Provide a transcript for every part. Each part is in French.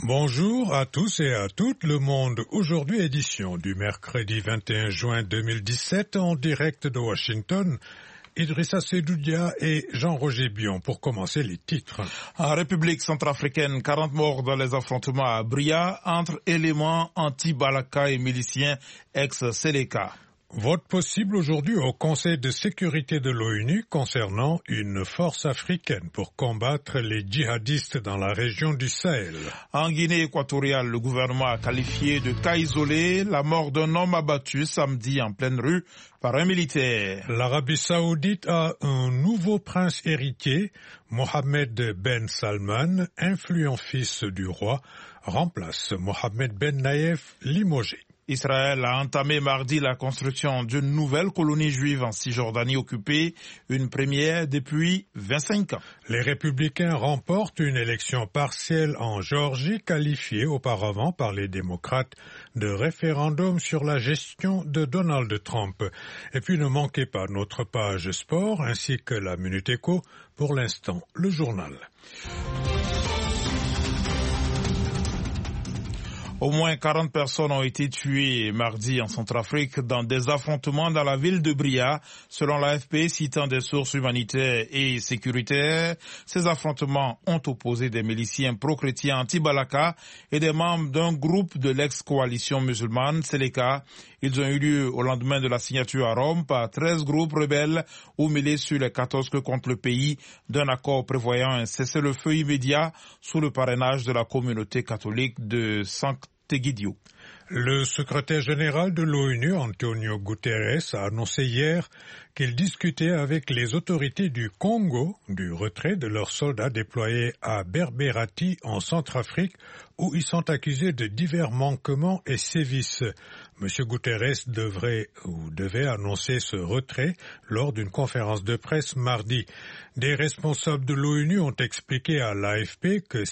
Bonjour à tous et à toutes, Le Monde aujourd'hui, édition du mercredi 21 juin 2017 en direct de Washington. Idrissa Sedoudia et Jean-Roger Bion pour commencer les titres. En République centrafricaine, 40 morts dans les affrontements à Bria entre éléments anti-Balaka et miliciens ex-Seleka. Vote possible aujourd'hui au Conseil de sécurité de l'ONU concernant une force africaine pour combattre les djihadistes dans la région du Sahel. En Guinée équatoriale, le gouvernement a qualifié de cas isolé la mort d'un homme abattu samedi en pleine rue par un militaire. L'Arabie Saoudite a un nouveau prince héritier, Mohammed Ben Salman, influent fils du roi, remplace Mohammed Ben Naïef limogé. Israël a entamé mardi la construction d'une nouvelle colonie juive en Cisjordanie occupée, une première depuis 25 ans. Les Républicains remportent une élection partielle en Géorgie, qualifiée auparavant par les démocrates de référendum sur la gestion de Donald Trump. Et puis ne manquez pas notre page sport ainsi que la Minute Éco. Pour l'instant, le journal. Au moins 40 personnes ont été tuées mardi en Centrafrique dans des affrontements dans la ville de Bria, selon l'AFP, citant des sources humanitaires et sécuritaires. Ces affrontements ont opposé des miliciens pro-chrétiens anti-Balaka et des membres d'un groupe de l'ex-coalition musulmane, Seleka. Ils ont eu lieu au lendemain de la signature à Rome par 13 groupes rebelles ou mêlés sur les 14 que compte le pays d'un accord prévoyant un cessez-le-feu immédiat sous le parrainage de la communauté catholique de Saint-Egidio. Le secrétaire général de l'ONU, Antonio Guterres, a annoncé hier qu'il discutait avec les autorités du Congo du retrait de leurs soldats déployés à Berberati en Centrafrique où ils sont accusés de divers manquements et sévices. M. Guterres devait annoncer ce retrait lors d'une conférence de presse mardi. Des responsables de l'ONU ont expliqué à l'AFP que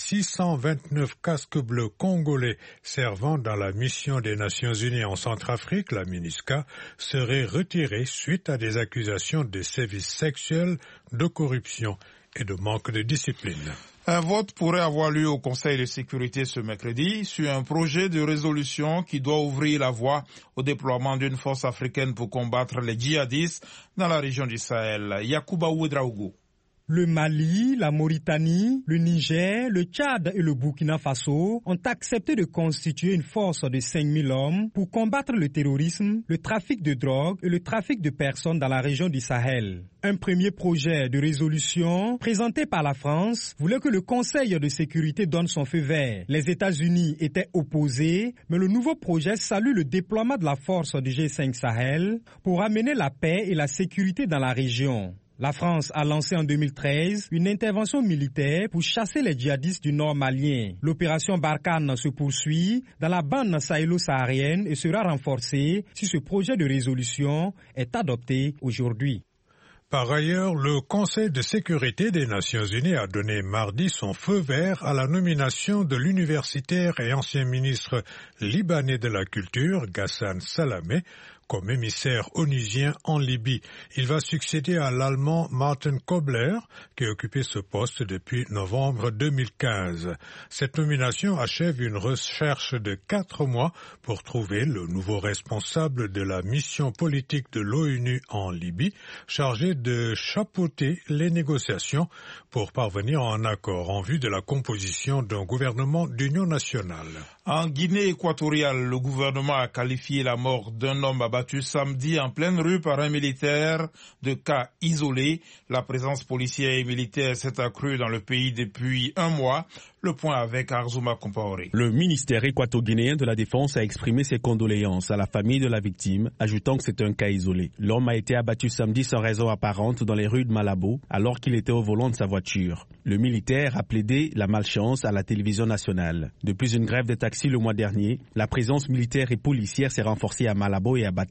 629 casques bleus congolais servant dans la mission des Nations Unies en Centrafrique, la MINUSCA, seraient retirés suite à des accusations de sévices sexuels, de corruption et de manque de discipline. Un vote pourrait avoir lieu au Conseil de sécurité ce mercredi sur un projet de résolution qui doit ouvrir la voie au déploiement d'une force africaine pour combattre les djihadistes dans la région du Sahel. Yacouba Ouedraogo. Le Mali, la Mauritanie, le Niger, le Tchad et le Burkina Faso ont accepté de constituer une force de 5000 hommes pour combattre le terrorisme, le trafic de drogue et le trafic de personnes dans la région du Sahel. Un premier projet de résolution présenté par la France voulait que le Conseil de sécurité donne son feu vert. Les États-Unis étaient opposés, mais le nouveau projet salue le déploiement de la force du G5 Sahel pour amener la paix et la sécurité dans la région. La France a lancé en 2013 une intervention militaire pour chasser les djihadistes du nord malien. L'opération Barkhane se poursuit dans la bande sahélo-saharienne et sera renforcée si ce projet de résolution est adopté aujourd'hui. Par ailleurs, le Conseil de sécurité des Nations Unies a donné mardi son feu vert à la nomination de l'universitaire et ancien ministre libanais de la Culture, Ghassan Salamé, comme émissaire onusien en Libye. Il va succéder à l'Allemand Martin Kobler, qui a occupé ce poste depuis novembre 2015. Cette nomination achève une recherche de 4 mois pour trouver le nouveau responsable de la mission politique de l'ONU en Libye, chargé de chapeauter les négociations pour parvenir à un accord en vue de la composition d'un gouvernement d'union nationale. En Guinée équatoriale, le gouvernement a qualifié la mort d'un homme abattu samedi en pleine rue par un militaire de cas isolé. La présence policière et militaire s'est accrue dans le pays depuis un mois. Le point avec Arzouma Compaoré. Le ministère équato-guinéen de la Défense a exprimé ses condoléances à la famille de la victime, ajoutant que c'est un cas isolé. L'homme a été abattu samedi sans raison apparente dans les rues de Malabo, alors qu'il était au volant de sa voiture. Le militaire a plaidé la malchance à la télévision nationale. Depuis une grève de taxi le mois dernier, la présence militaire et policière s'est renforcée à Malabo et à Bata.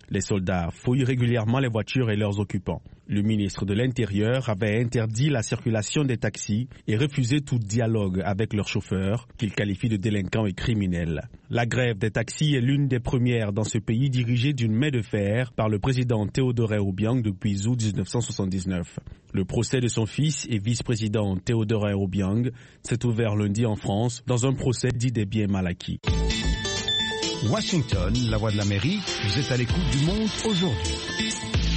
Les soldats fouillent régulièrement les voitures et leurs occupants. Le ministre de l'Intérieur avait interdit la circulation des taxis et refusé tout dialogue avec leurs chauffeurs, qu'il qualifie de délinquants et criminels. La grève des taxis est l'une des premières dans ce pays dirigée d'une main de fer par le président Théodore Obiang depuis août 1979. Le procès de son fils et vice-président Théodore Obiang s'est ouvert lundi en France dans un procès dit des biens mal acquis. Washington, la voix de l'Amérique, vous êtes à l'écoute du monde aujourd'hui.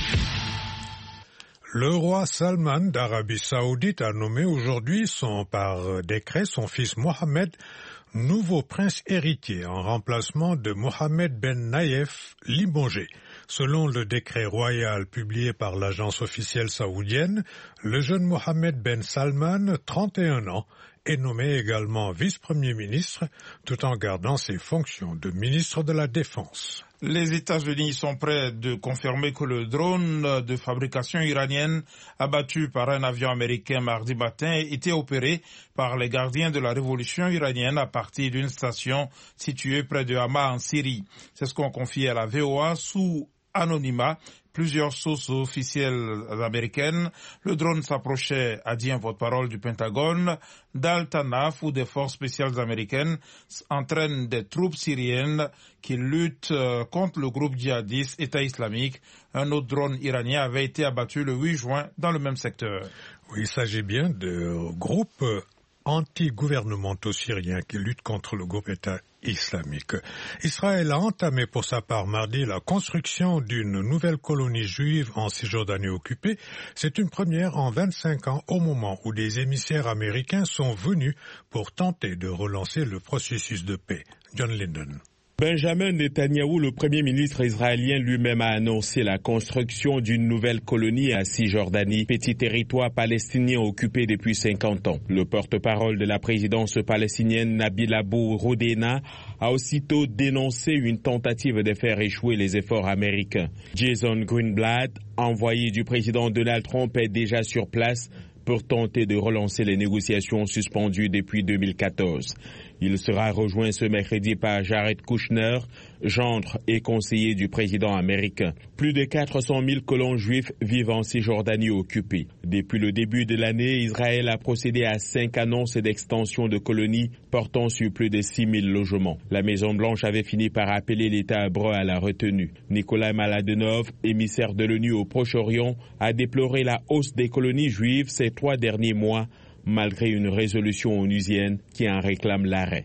Le roi Salman d'Arabie Saoudite a nommé aujourd'hui par décret son fils Mohammed nouveau prince héritier en remplacement de Mohammed Ben Nayef limogé. Selon le décret royal publié par l'agence officielle saoudienne, le jeune Mohammed Ben Salman, 31 ans, est nommé également vice-premier ministre tout en gardant ses fonctions de ministre de la Défense. Les États-Unis sont prêts de confirmer que le drone de fabrication iranienne abattu par un avion américain mardi matin était opéré par les gardiens de la révolution iranienne à partir d'une station située près de Hama en Syrie. C'est ce qu'ont confié à la VOA sous anonymat plusieurs sources officielles américaines. Le drone s'approchait, a dit un porte-parole du Pentagone, d'Al-Tanaf où des forces spéciales américaines entraînent des troupes syriennes qui luttent contre le groupe djihadiste État islamique. Un autre drone iranien avait été abattu le 8 juin dans le même secteur. Oui, il s'agit bien de groupes anti-gouvernementaux syriens qui luttent contre le groupe État islamique. Israël a entamé pour sa part mardi la construction d'une nouvelle colonie juive en Cisjordanie occupée. C'est une première en 25 ans au moment où des émissaires américains sont venus pour tenter de relancer le processus de paix. John Linden. Benjamin Netanyahou, le premier ministre israélien, lui-même a annoncé la construction d'une nouvelle colonie à Cisjordanie, petit territoire palestinien occupé depuis 50 ans. Le porte-parole de la présidence palestinienne, Nabil Abou Roudena, a aussitôt dénoncé une tentative de faire échouer les efforts américains. Jason Greenblatt, envoyé du président Donald Trump, est déjà sur place pour tenter de relancer les négociations suspendues depuis 2014. Il sera rejoint ce mercredi par Jared Kushner, gendre et conseiller du président américain. Plus de 400 000 colons juifs vivent en Cisjordanie occupée. Depuis le début de l'année, Israël a procédé à 5 annonces d'extension de colonies portant sur plus de 6 000 logements. La Maison-Blanche avait fini par appeler l'État hébreu à la retenue. Nicolas Maladenov, émissaire de l'ONU au Proche-Orient, a déploré la hausse des colonies juives ces 3 derniers mois, malgré une résolution onusienne qui en réclame l'arrêt.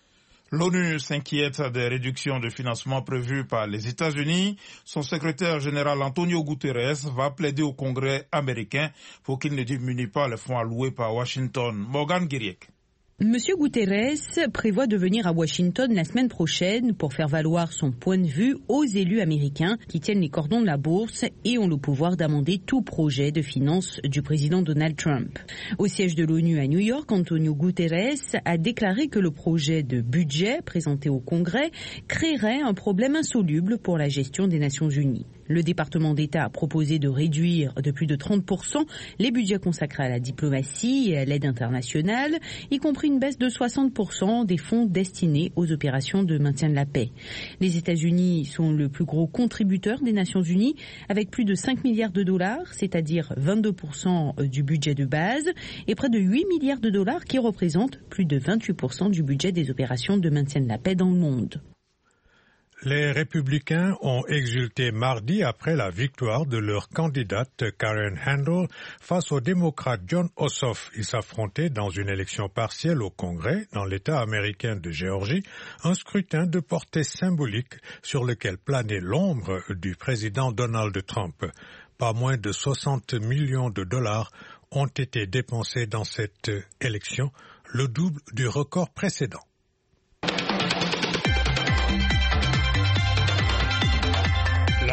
L'ONU s'inquiète des réductions de financement prévues par les États-Unis. Son secrétaire général Antonio Guterres va plaider au Congrès américain pour qu'il ne diminue pas les fonds alloués par Washington. Morgan Guiriek. Monsieur Guterres prévoit de venir à Washington la semaine prochaine pour faire valoir son point de vue aux élus américains qui tiennent les cordons de la bourse et ont le pouvoir d'amender tout projet de finances du président Donald Trump. Au siège de l'ONU à New York, Antonio Guterres a déclaré que le projet de budget présenté au Congrès créerait un problème insoluble pour la gestion des Nations Unies. Le département d'État a proposé de réduire de plus de 30% les budgets consacrés à la diplomatie et à l'aide internationale, y compris une baisse de 60% des fonds destinés aux opérations de maintien de la paix. Les États-Unis sont le plus gros contributeur des Nations Unies, avec plus de 5 milliards de dollars, c'est-à-dire 22% du budget de base, et près de 8 milliards de dollars qui représentent plus de 28% du budget des opérations de maintien de la paix dans le monde. Les républicains ont exulté mardi après la victoire de leur candidate Karen Handel face au démocrate Jon Ossoff. Ils s'affrontaient dans une élection partielle au Congrès, dans l'État américain de Géorgie, un scrutin de portée symbolique sur lequel planait l'ombre du président Donald Trump. Pas moins de 60 millions de dollars ont été dépensés dans cette élection, le double du record précédent. La minute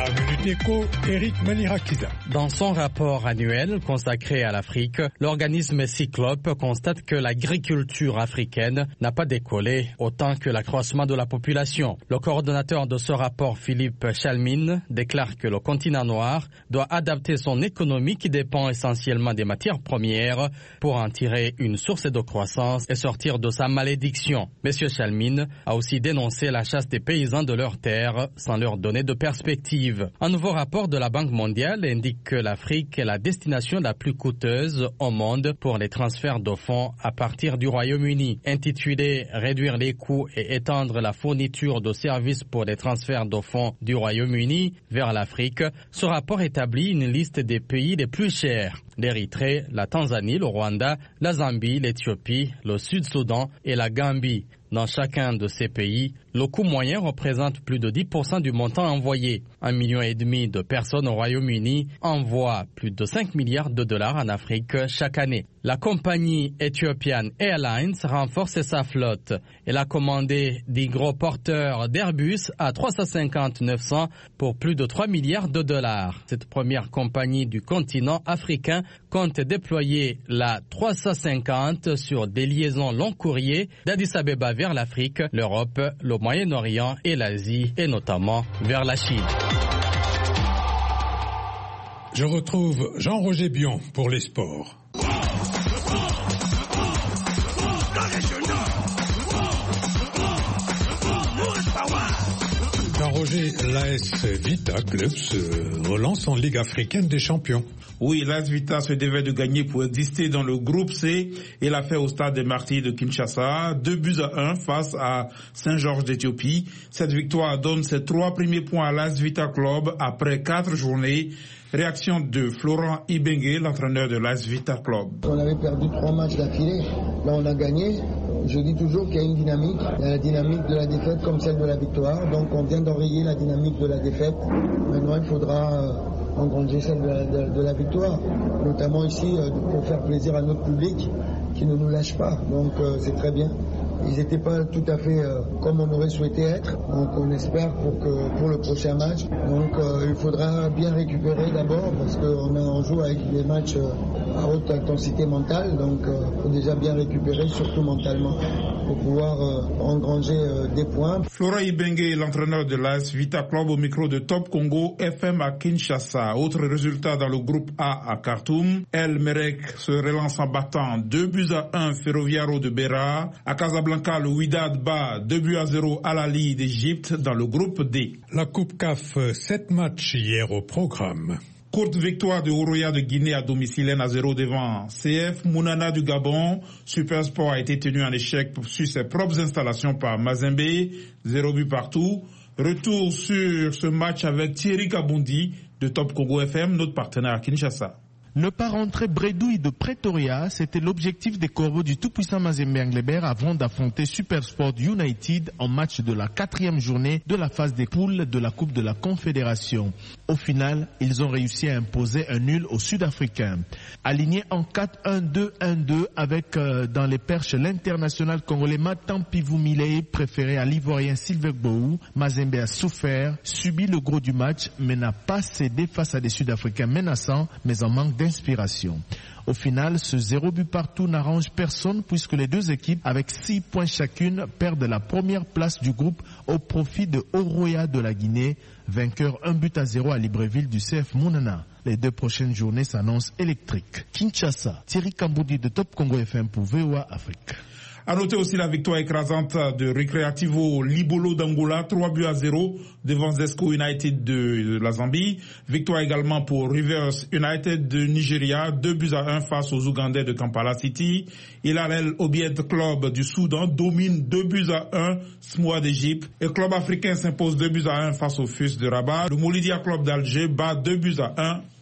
Sud Éco, Eric Manirakiza. Dans son rapport annuel consacré à l'Afrique, l'organisme Cyclope constate que l'agriculture africaine n'a pas décollé autant que l'accroissement de la population. Le coordonnateur de ce rapport, Philippe Chalmin, déclare que le continent noir doit adapter son économie qui dépend essentiellement des matières premières pour en tirer une source de croissance et sortir de sa malédiction. Monsieur Chalmin a aussi dénoncé la chasse des paysans de leurs terres sans leur donner de perspective. Un nouveau rapport de la Banque mondiale indique que l'Afrique est la destination la plus coûteuse au monde pour les transferts de fonds à partir du Royaume-Uni. Intitulé « Réduire les coûts et étendre la fourniture de services pour les transferts de fonds du Royaume-Uni vers l'Afrique », ce rapport établit une liste des pays les plus chers. L'Érythrée, la Tanzanie, le Rwanda, la Zambie, l'Éthiopie, le Sud-Soudan et la Gambie. Dans chacun de ces pays, le coût moyen représente plus de 10% du montant envoyé. 1,5 million de personnes au Royaume-Uni envoient plus de 5 milliards de dollars en Afrique chaque année. La compagnie Ethiopian Airlines renforce sa flotte. Elle a commandé des gros porteurs d'Airbus à 350-900 pour plus de 3 milliards de dollars. Cette première compagnie du continent africain compte déployer la 350 sur des liaisons long courrier d'Addis Abeba vers l'Afrique, l'Europe, le Moyen-Orient et l'Asie, et notamment vers la Chine. Je retrouve Jean-Roger Bion pour les sports. Jean-Roger, l'AS Vita Club se relance en Ligue africaine des champions. Oui, l'AS Vita se devait de gagner pour exister dans le groupe C et l'a fait au stade des Martyrs de Kinshasa, 2-1 face à Saint-Georges d'Éthiopie. Cette victoire donne ses 3 premiers points à l'AS Vita Club après 4 journées. Réaction de Florent Ibengue, l'entraîneur de l'AS Vita Club. On avait perdu 3 matchs d'affilée, là on a gagné. Je dis toujours qu'il y a une dynamique, il y a la dynamique de la défaite comme celle de la victoire, donc on vient d'enrayer la dynamique de la défaite. Maintenant il faudra engranger celle de la victoire, notamment ici pour faire plaisir à notre public qui ne nous lâche pas, donc c'est très bien. Ils n'étaient pas tout à fait comme on aurait souhaité être, donc on espère pour le prochain match. Donc il faudra bien récupérer d'abord parce qu'on joue avec des matchs à haute intensité mentale, donc il faut déjà bien récupérer, surtout mentalement, pour pouvoir engranger des points. Florent Ibengue, l'entraîneur de l'AS Vita Club au micro de Top Congo FM à Kinshasa. Autre résultat dans le groupe A à Khartoum, El Merreikh se relance en battant 2-1 Ferroviario de Beira. À Casablanca, le Wydad bat 2-0 Al Ahly d'Égypte dans le groupe D. La Coupe CAF, 7 matchs hier au programme. Courte victoire de Horoya de Guinée à domicile 1-0 devant CF Mounana du Gabon. Supersport a été tenu en échec sur ses propres installations par Mazembe, 0 but partout. Retour sur ce match avec Thierry Kabondi de Top Congo FM, notre partenaire à Kinshasa. Ne pas rentrer bredouille de Pretoria, c'était l'objectif des Corbeaux du tout-puissant Mazembe Englebert avant d'affronter Supersport United en match de la 4e journée de la phase des poules de la Coupe de la Confédération. Au final, ils ont réussi à imposer un nul aux Sud-Africains. Aligné en 4-1-2-1-2 avec dans les perches l'international congolais Matan Pivumilei préféré à l'Ivoirien Sylvain Gbou, Mazembe a souffert, subi le gros du match mais n'a pas cédé face à des Sud-Africains menaçants mais en manque d'inspiration. Au final, ce 0 but partout n'arrange personne puisque les deux équipes, avec 6 points chacune, perdent la première place du groupe au profit de Horoya de la Guinée, vainqueur 1-0 à Libreville du CF Mounana. Les 2 prochaines journées s'annoncent électriques. Kinshasa, Thierry Kamboudi de Top Congo FM pour VOA Afrique. À noter aussi la victoire écrasante de Recreativo Libolo d'Angola, 3-0 devant Zesco United de la Zambie. Victoire également pour Rivers United de Nigeria, 2-1 face aux Ougandais de Kampala City. Hilal El Obied Club du Soudan domine 2-1 Smoa d'Égypte. Et Club africain s'impose 2-1 face au FUS de Rabat. Le Moulidia Club d'Alger bat 2-1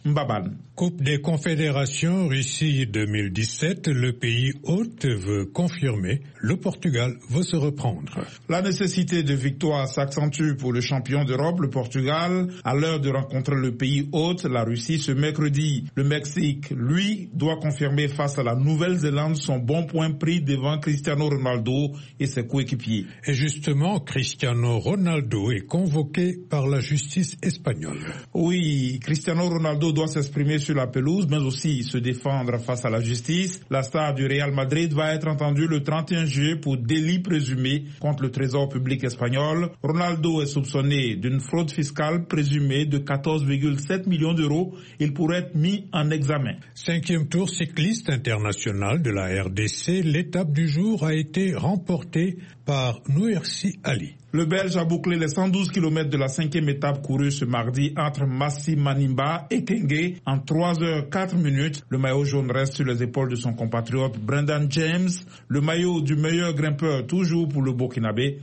Mbaban. Coupe des Confédérations Russie 2017, le pays hôte veut confirmer, le Portugal veut se reprendre. La nécessité de victoire s'accentue pour le champion d'Europe, le Portugal, à l'heure de rencontrer le pays hôte, la Russie, ce mercredi. Le Mexique, lui, doit confirmer face à la Nouvelle-Zélande son bon point pris devant Cristiano Ronaldo et ses coéquipiers. Et justement, Cristiano Ronaldo est convoqué par la justice espagnole. Oui, Cristiano Ronaldo doit s'exprimer sur la pelouse, mais aussi se défendre face à la justice. La star du Real Madrid va être entendue le 31 juillet pour délit présumé contre le trésor public espagnol. Ronaldo est soupçonné d'une fraude fiscale présumée de 14,7 millions d'euros. Il pourrait être mis en examen. 5e tour cycliste international de la RDC, l'étape du jour a été remportée par Nouersi Ali. Le Belge a bouclé les 112 km de la 5e étape courue ce mardi entre Massi Manimba et Kenge en 3h04. Le maillot jaune reste sur les épaules de son compatriote Brendan James. Le maillot du meilleur grimpeur toujours pour le Burkinabé.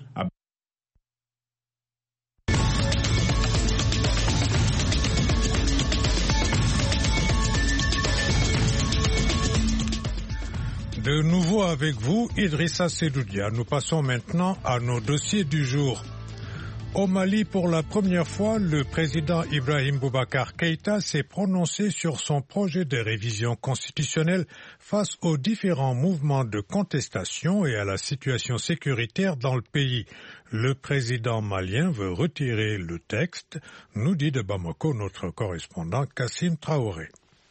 De nouveau avec vous, Idrissa Sedoudia. Nous passons maintenant à nos dossiers du jour. Au Mali, pour la première fois, le président Ibrahim Boubacar Keïta s'est prononcé sur son projet de révision constitutionnelle face aux différents mouvements de contestation et à la situation sécuritaire dans le pays. Le président malien veut retirer le texte, nous dit de Bamako notre correspondant Kassim Traoré.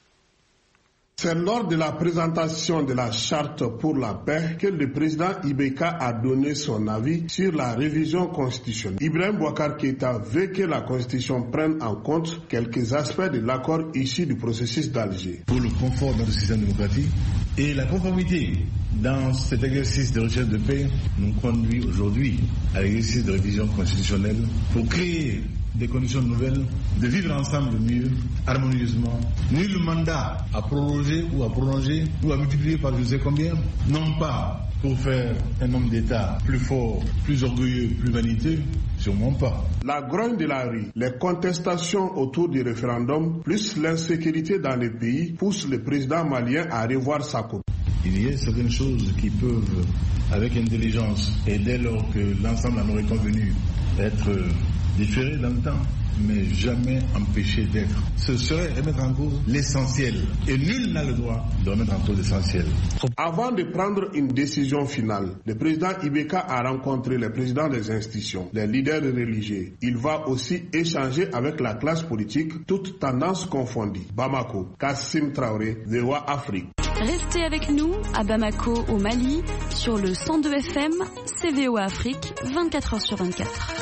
C'est lors de la présentation de la charte pour la paix que le président Ibeka a donné son avis sur la révision constitutionnelle. Ibrahim Boubacar Keïta veut que la constitution prenne en compte quelques aspects de l'accord issu du processus d'Alger. Pour le confort de notre système démocratique et la conformité dans cet exercice de recherche de paix nous conduit aujourd'hui à l'exercice de révision constitutionnelle pour créer des conditions nouvelles de vivre ensemble mieux, harmonieusement. Nul mandat à proroger ou à prolonger ou à multiplier par je sais combien, non pas pour faire un homme d'État plus fort, plus orgueilleux, plus vaniteux, sûrement pas. La grogne de la rue, les contestations autour du référendum, plus l'insécurité dans le pays poussent le président malien à revoir sa copie. Il y a certaines choses qui peuvent, avec intelligence, et dès lors que l'ensemble en aurait convenu, être différé dans le temps, mais jamais empêché d'être. Ce serait remettre en cause l'essentiel. Et nul n'a le droit de remettre en cause l'essentiel. Avant de prendre une décision finale, le président Ibeka a rencontré les présidents des institutions, les leaders religieux. Il va aussi échanger avec la classe politique, toutes tendances confondues. Bamako, Kassim Traoré, VOA Afrique. Restez avec nous à Bamako au Mali sur le 102 FM, VOA Afrique, 24h sur 24.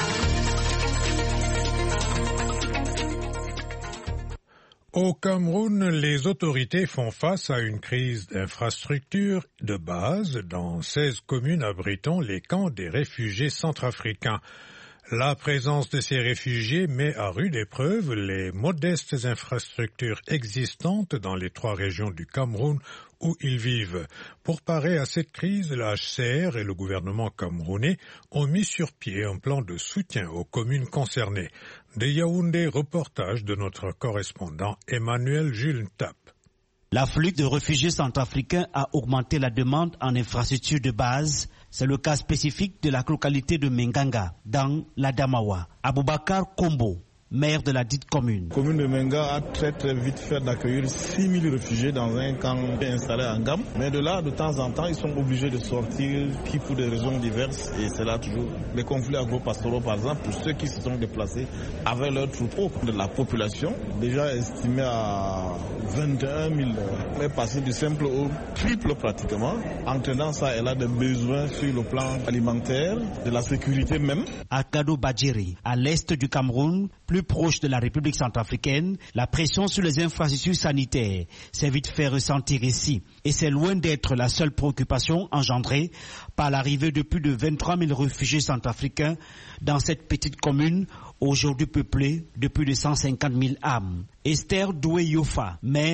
Au Cameroun, les autorités font face à une crise d'infrastructures de base dans 16 communes abritant les camps des réfugiés centrafricains. La présence de ces réfugiés met à rude épreuve les modestes infrastructures existantes dans les 3 régions du Cameroun où ils vivent. Pour parer à cette crise, la HCR et le gouvernement camerounais ont mis sur pied un plan de soutien aux communes concernées. De Yaoundé, reportage de notre correspondant Emmanuel Jules Ntap. L'afflux de réfugiés centrafricains a augmenté la demande en infrastructures de base. C'est le cas spécifique de la localité de Menganga, dans l'Adamawa. Aboubakar Kombo, maire de la dite commune. La commune de Menga a très vite fait d'accueillir 6 000 réfugiés dans un camp installé en Gam. Mais de là, de temps en temps, ils sont obligés de sortir, qui pour des raisons diverses. Et c'est là toujours les conflits agro-pastoraux, par exemple, pour ceux qui se sont déplacés avec leur troupeau. De la population, déjà estimée à 21 000, est passée du simple au triple pratiquement. Entraînant ça, elle a des besoins sur le plan alimentaire, de la sécurité même. À Kado Badjiri, à l'est du Cameroun, plus proche de la République centrafricaine, la pression sur les infrastructures sanitaires s'est vite fait ressentir ici. Et c'est loin d'être la seule préoccupation engendrée par l'arrivée de plus de 23 000 réfugiés centrafricains dans cette petite commune, aujourd'hui peuplée de plus de 150 000 âmes. Esther Doué-Yofa, maire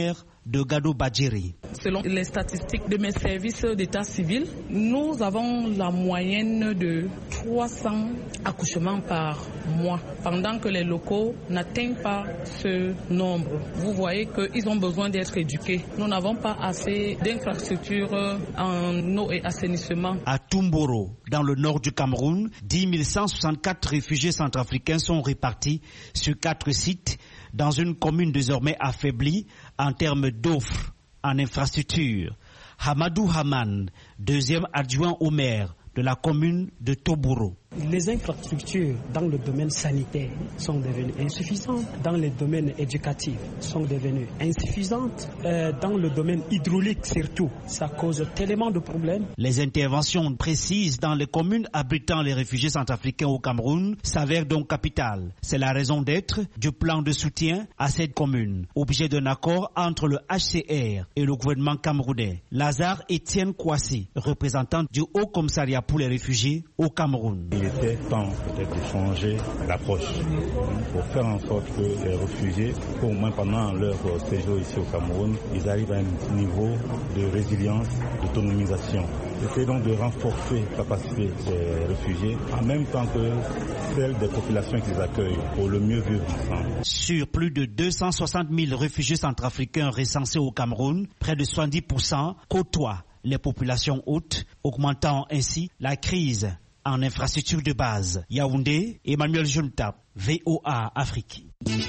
de Gado Badjiri. Selon les statistiques de mes services d'état civil, nous avons la moyenne de 300 accouchements par mois, pendant que les locaux n'atteignent pas ce nombre. Vous voyez qu'ils ont besoin d'être éduqués. Nous n'avons pas assez d'infrastructures en eau et assainissement. À Tumboro, dans le nord du Cameroun, 10 164 réfugiés centrafricains sont répartis sur 4 sites dans une commune désormais affaiblie en termes d'offres en infrastructure. Hamadou Haman, deuxième adjoint au maire de la commune de Toboro. Les infrastructures dans le domaine sanitaire sont devenues insuffisantes, dans le domaine éducatif sont devenues insuffisantes, dans le domaine hydraulique surtout, ça cause tellement de problèmes. Les interventions précises dans les communes abritant les réfugiés centrafricains au Cameroun s'avèrent donc capitales. C'est la raison d'être du plan de soutien à cette commune, objet d'un accord entre le HCR et le gouvernement camerounais. Lazare Etienne Kouassi, représentant du Haut Commissariat pour les réfugiés au Cameroun. Il était temps peut-être de changer l'approche pour faire en sorte que les réfugiés, au moins pendant leur séjour ici au Cameroun, ils arrivent à un niveau de résilience, d'autonomisation. C'est donc de renforcer la capacité des réfugiés en même temps que celle des populations qu'ils accueillent pour le mieux vivre ensemble. Sur plus de 260 000 réfugiés centrafricains recensés au Cameroun, près de 70% côtoient les populations hautes, augmentant ainsi la crise en infrastructure de base. Yaoundé, Emmanuel Junta, VOA Afrique.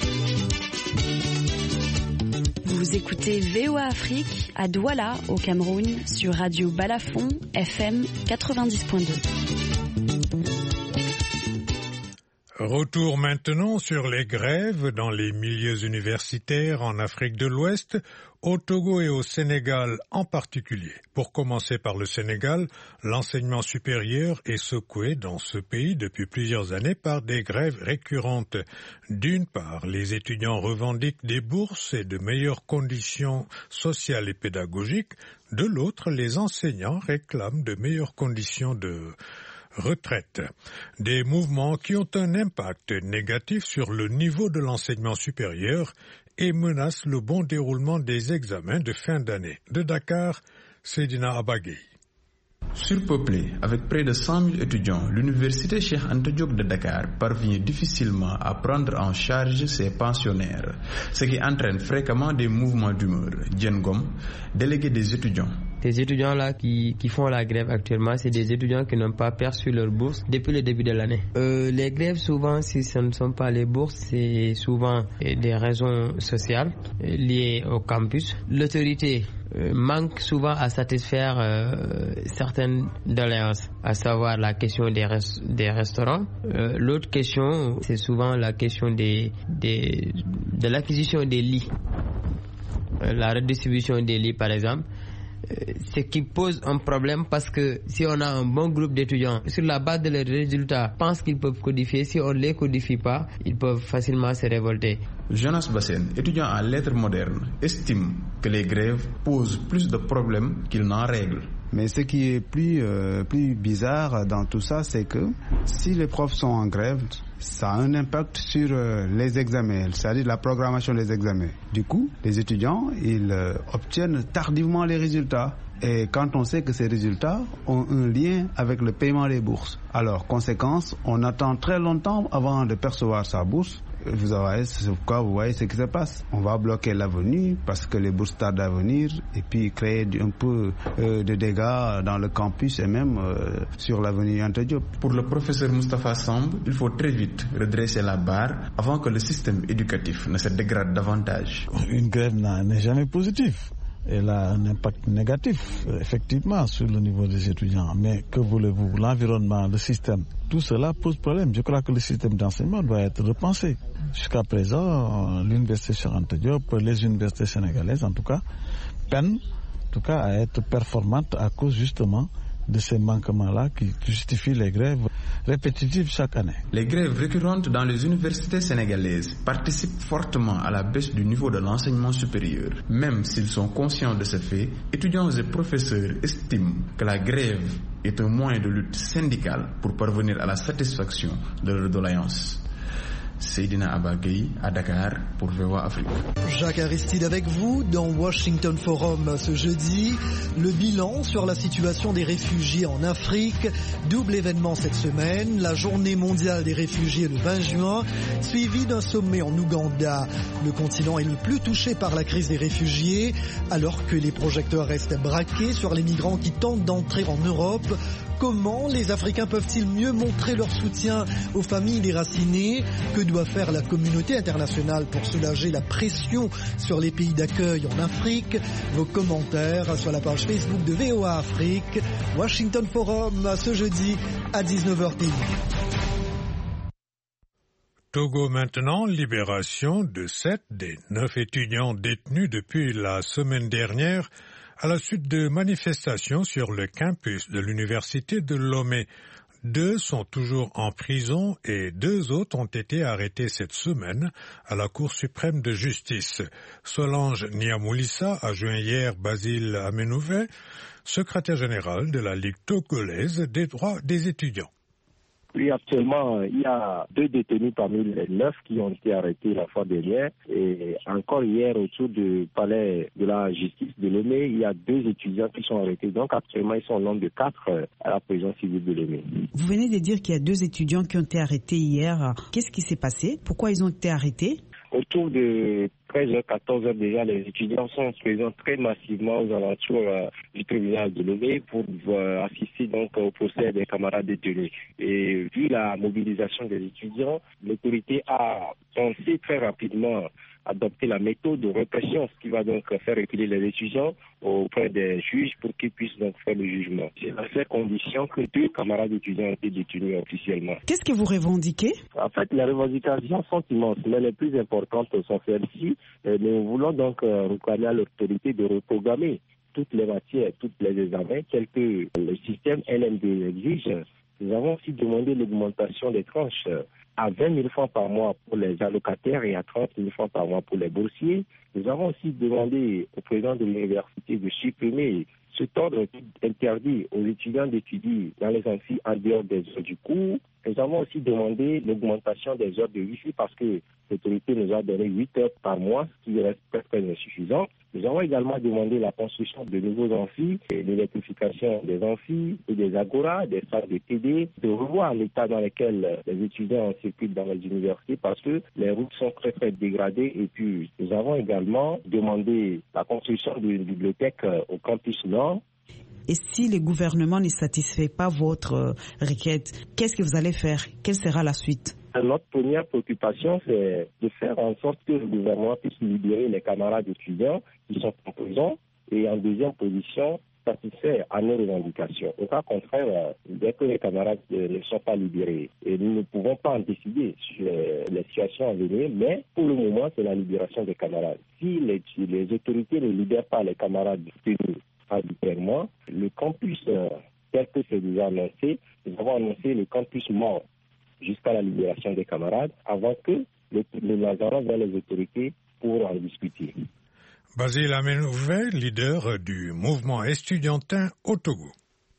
Vous écoutez VOA Afrique à Douala, au Cameroun, sur Radio Balafon, FM 90.2. Retour maintenant sur les grèves dans les milieux universitaires en Afrique de l'Ouest, au Togo et au Sénégal en particulier. Pour commencer par le Sénégal, l'enseignement supérieur est secoué dans ce pays depuis plusieurs années par des grèves récurrentes. D'une part, les étudiants revendiquent des bourses et de meilleures conditions sociales et pédagogiques. De l'autre, les enseignants réclament de meilleures conditions de retraite. Des mouvements qui ont un impact négatif sur le niveau de l'enseignement supérieur et menacent le bon déroulement des examens de fin d'année. De Dakar, Sedina Abagui. Surpeuplée, avec près de 100 000 étudiants, l'université Cheikh Anta Diop de Dakar parvient difficilement à prendre en charge ses pensionnaires, ce qui entraîne fréquemment des mouvements d'humeur. Dien Gom, délégué des étudiants. Ces étudiants-là qui font la grève actuellement, c'est des étudiants qui n'ont pas perçu leur bourse depuis le début de l'année. Les grèves, souvent, si ce ne sont pas les bourses, c'est souvent des raisons sociales liées au campus. L'autorité manque souvent à satisfaire certaines doléances, à savoir la question des restaurants. L'autre question, c'est souvent la question de l'acquisition des lits, la redistribution des lits par exemple. Ce qui pose un problème parce que si on a un bon groupe d'étudiants, sur la base de leurs résultats, pensent qu'ils peuvent codifier. Si on ne les codifie pas, ils peuvent facilement se révolter. Jonas Bassen, étudiant en lettres modernes, estime que les grèves posent plus de problèmes qu'ils n'en règlent. Mais ce qui est plus bizarre dans tout ça, c'est que si les profs sont en grève, ça a un impact sur les examens, c'est-à-dire la programmation des examens. Du coup, les étudiants, ils obtiennent tardivement les résultats. Et quand on sait que ces résultats ont un lien avec le paiement des bourses, alors, conséquence, on attend très longtemps avant de percevoir sa bourse. Vous voyez, c'est pourquoi vous voyez ce qui se passe. On va bloquer l'avenue parce que les bourses tardent à venir et puis créer un peu de dégâts dans le campus et même sur l'avenue Anta Diop. Pour le professeur Moustapha Samb, il faut très vite redresser la barre avant que le système éducatif ne se dégrade davantage. Une grève n'est jamais positive. Elle a un impact négatif, effectivement, sur le niveau des étudiants. Mais que voulez-vous? L'environnement, le système, tout cela pose problème. Je crois que le système d'enseignement doit être repensé. Jusqu'à présent, l'université Cheikh Anta Diop, les universités sénégalaises en tout cas, peinent à être performantes à cause justement de ces manquements-là qui justifient les grèves répétitives chaque année. Les grèves récurrentes dans les universités sénégalaises participent fortement à la baisse du niveau de l'enseignement supérieur. Même s'ils sont conscients de ce fait, étudiants et professeurs estiment que la grève est un moyen de lutte syndicale pour parvenir à la satisfaction de leurs doléances. Seydina Abagay à Dakar pour VOA Afrique. Jacques Aristide avec vous dans Washington Forum ce jeudi. Le bilan sur la situation des réfugiés en Afrique. Double événement cette semaine. La journée mondiale des réfugiés le 20 juin, suivi d'un sommet en Ouganda. Le continent est le plus touché par la crise des réfugiés, alors que les projecteurs restent braqués sur les migrants qui tentent d'entrer en Europe. Comment les Africains peuvent-ils mieux montrer leur soutien aux familles déracinées? Que doit faire la communauté internationale pour soulager la pression sur les pays d'accueil en Afrique? Vos commentaires sur la page Facebook de VOA Afrique. Washington Forum ce jeudi à 19h TI. Togo maintenant, libération de 7 des 9 étudiants détenus depuis la semaine dernière à la suite de manifestations sur le campus de l'université de Lomé. 2 sont toujours en prison et 2 autres ont été arrêtés cette semaine à la Cour suprême de justice. Solange Niamoulissa a joint hier Basile Amenouvé, secrétaire général de la Ligue togolaise des droits des étudiants. Oui, actuellement, il y a 2 détenus parmi les 9 qui ont été arrêtés la fois dernière. Et encore hier, autour du palais de la justice de Lomé, il y a 2 étudiants qui sont arrêtés. Donc actuellement, ils sont au nombre de 4 à la prison civile de Lomé. Vous venez de dire qu'il y a 2 étudiants qui ont été arrêtés hier. Qu'est-ce qui s'est passé? Pourquoi ils ont été arrêtés? Autour de 13h, 14h déjà, les étudiants sont présents très massivement aux alentours du tribunal de Lomé pour assister donc au procès des camarades détenus. Et vu la mobilisation des étudiants, l'autorité a pensé très rapidement adopter la méthode de répression, ce qui va donc faire reculer les étudiants auprès des juges pour qu'ils puissent donc faire le jugement. C'est à ces conditions que 2 camarades étudiants ont été détenus officiellement. Qu'est-ce que vous revendiquez? En fait, les revendications sont immenses, mais les plus importantes sont celles-ci. Nous voulons donc réclamer à l'autorité de reprogrammer toutes les matières, tous les examens, tels que le système LMD exige. Nous avons aussi demandé l'augmentation des tranches à 20 000 francs par mois pour les allocataires et à 30 000 francs par mois pour les boursiers. Nous avons aussi demandé au président de l'université de supprimer cet ordre qui interdit aux étudiants d'étudier dans les amphis en dehors des heures du cours. Nous avons aussi demandé l'augmentation des heures de wifi parce que l'autorité nous a donné 8 heures par mois, ce qui reste presque insuffisant. Nous avons également demandé la construction de nouveaux amphis, l'électrification des amphis et des agoras, des salles de TD, de revoir l'état dans lequel les étudiants circulent dans les universités parce que les routes sont très très dégradées. Et puis nous avons également demandé la construction d'une bibliothèque au campus Nord. Et si le gouvernement ne satisfait pas votre requête, qu'est-ce que vous allez faire? Quelle sera la suite? Notre première préoccupation, c'est de faire en sorte que le gouvernement puisse libérer les camarades étudiants qui sont en prison et en deuxième position, satisfaire à nos revendications. Au cas contraire, dès que les camarades ne sont pas libérés, et nous ne pouvons pas en décider sur les situations à venir, mais pour le moment, c'est la libération des camarades. Si les autorités ne libèrent pas les camarades détenus arbitrairement, le campus, tel que c'est déjà annoncé, nous avons annoncé le campus mort jusqu'à la libération des camarades, avant que le Lazare vers les autorités pour en discuter. Basile Amenouvé, leader du mouvement estudiantin au Togo.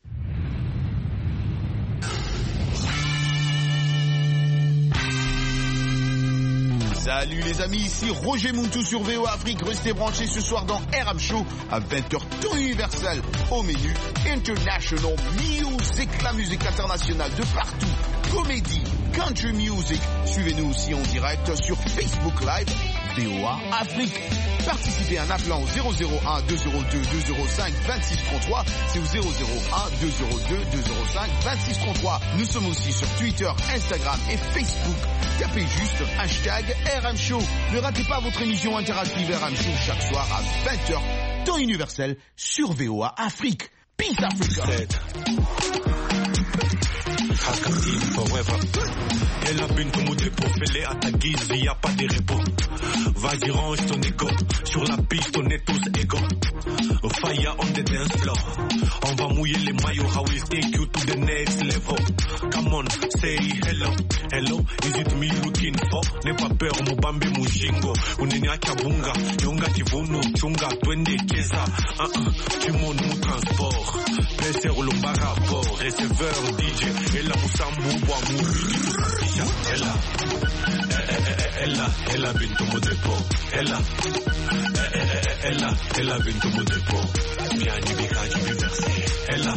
Salut les amis, ici Roger Mountou sur VOA Afrique. Restez branchés ce soir dans RM Show à 20h temps universel. Au menu, International Music, la musique internationale de partout. Comédie, country music. Suivez-nous aussi en direct sur Facebook Live, VOA Afrique. Participez à un appelant au 001 202 205 2633. C'est au 001 202 205 2633. Nous sommes aussi sur Twitter, Instagram et Facebook. Tapez juste hashtag RM Show. Ne ratez pas votre émission interactive RM Show chaque soir à 20h, temps universel sur VOA Afrique. Peace Africa. Elle a une commode pour fêler à ta guise, y a pas de repos. Vas-y, range ton égo. Sur la piste, on est tous égaux. Fire on the dance floor. On va mouiller les maillots, how we take you to the next level. Come on, say hello. Hello, is it me looking for? N'aie pas peur, Mubambe Mushingo. Uneni akabunga, yonga kivuno, chunga, twende cheza. Timon nous transport. Pese ulomba rapport. Receveur DJ, et la moussambo, bois mouri. Ella. ella vinto modepo, ella vinto modepo, piani bicagi diversi, ella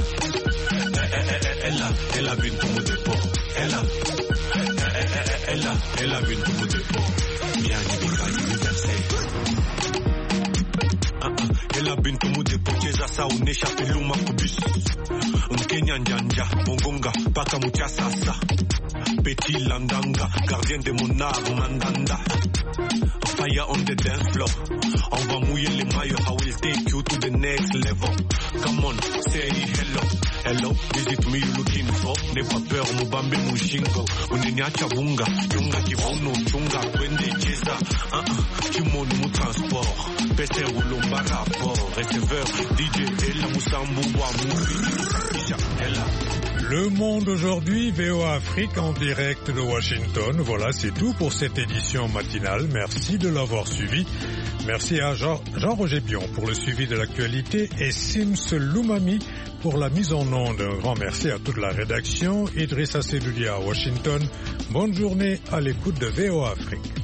vinto modepo, ella vinto modepo, piani bicagi diversi. Ela bintu mudepo cheza saunesha piluma kubis Nkenya njanja mongonga paka muchasasa Petit landanga gardien de monarque mandanda Fire on the dance floor On va mouiller les maillots I will take you to the next level Come on say hello Hello visit me you looking for N'aie pas peur mubambe mushingo Unenyacha bunga Yunga kivono chunga Kwende cheza Kimonu mu transport Pese ulomba rapport Receveur DJ Ella Moussambu Le Monde aujourd'hui, VOA Afrique en direct de Washington. Voilà, c'est tout pour cette édition matinale. Merci de l'avoir suivi. Merci à Jean-Roger Bion pour le suivi de l'actualité et Sims Loumami pour la mise en onde. Un grand merci à toute la rédaction. Idrissa Sedoudi à Washington. Bonne journée à l'écoute de VOA Afrique.